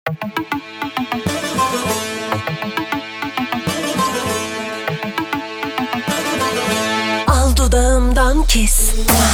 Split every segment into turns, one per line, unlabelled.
Al dudağımdan kes.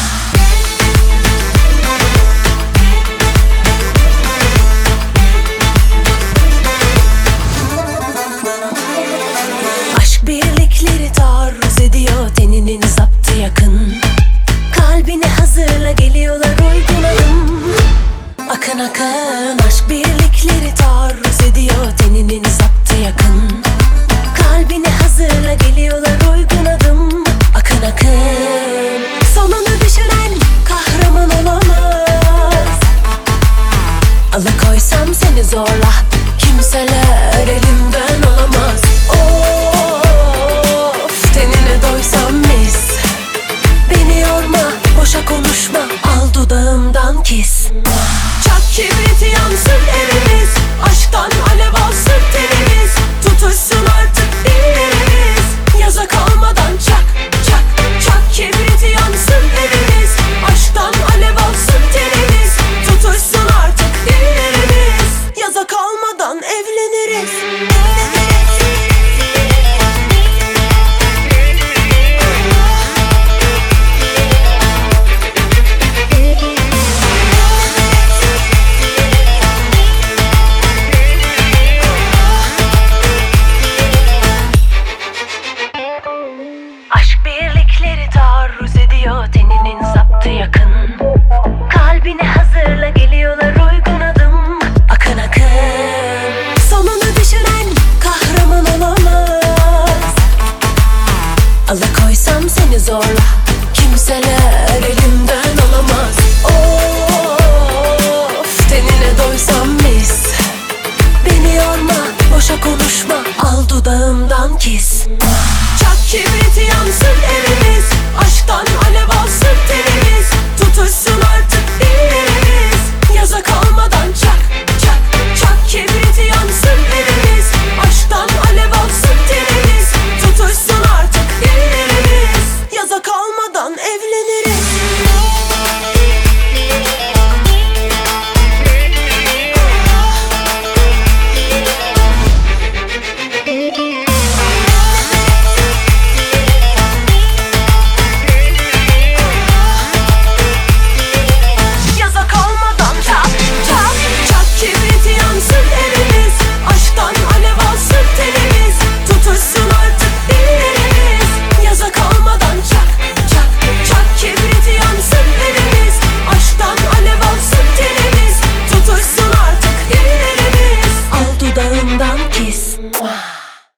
Aşk birlikleri taarruz ediyor, teninin zaptı yakın. Kalbini hazırla, geliyorlar uygun adım. Akın akın, aşk birlikleri taarruz ediyor, teninin zaptı yakın. Kalbini hazırla, geliyorlar uygun adım. Akın akın, sonunu düşüren kahraman olamaz. Alıkoysam seni zorla, kimseler elimden